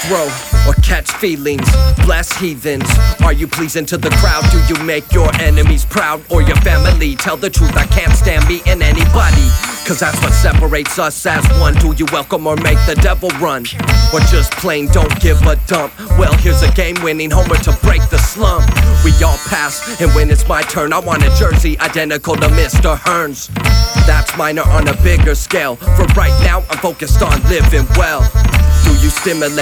grow or catch feelings? Bless heathens. Are you pleasing to the crowd? Do you make your enemies proud or your family? Tell the truth, I can't stand meeting anybody, cause that's what separates us as one. Do you welcome or make the devil run? Or just plain don't give a dump? Well, here's a game-winning homer to break the slump. We all pass, and when it's my turn, I want a jersey identical to Mr. Hearns. That's minor on a bigger scale. For right now, I'm focused on living well. Do you stimulate